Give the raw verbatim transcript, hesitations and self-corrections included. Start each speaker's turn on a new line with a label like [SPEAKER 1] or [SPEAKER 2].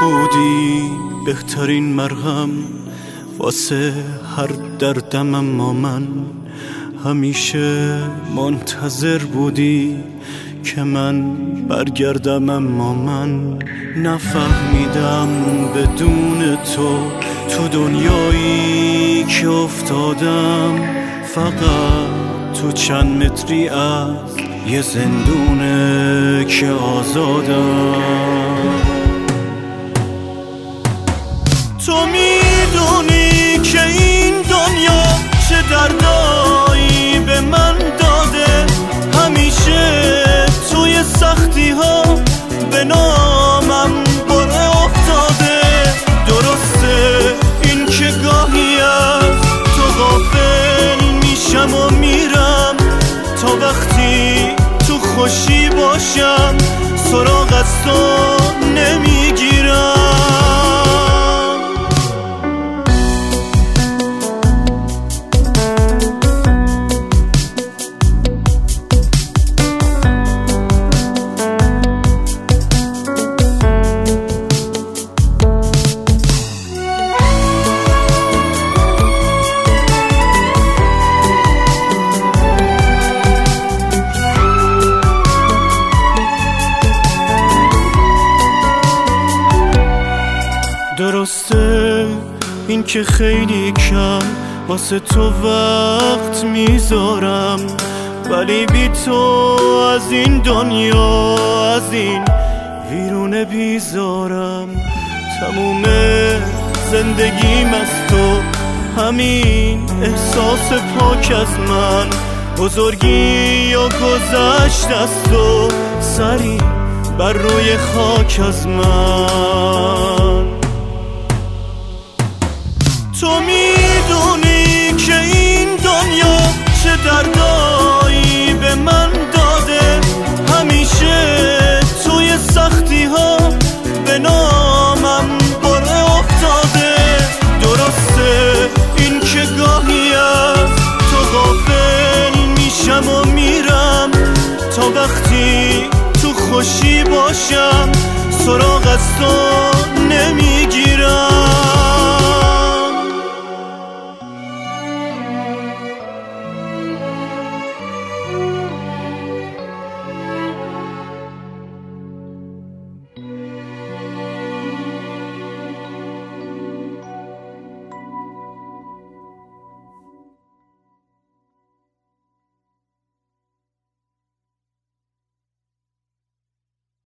[SPEAKER 1] بودی بهترین مرهم واسه هر دردم، اما من همیشه منتظر بودی که من برگردم، اما من نفهمیدم بدون تو تو دنیایی که افتادم فقط تو چند متری از یه زندونه که آزادم. تو میدونی که این دنیا چه دردایی به من داده، همیشه توی سختی ها به نامم بره افتاده. درسته این که گاهی از تو غافل میشم و میرم، تا وقتی تو خوشی باشم سراغ از تو نمیگیرم. درسته این که خیلی کم واسه تو وقت میذارم، ولی بی تو از این دنیا، از این ویرونه بیزارم. تموم زندگیم از تو، همین احساس پاک از من، بزرگی یا گذشت از تو، سری بر روی خاک از من. تو میدونی که این دنیا چه دردایی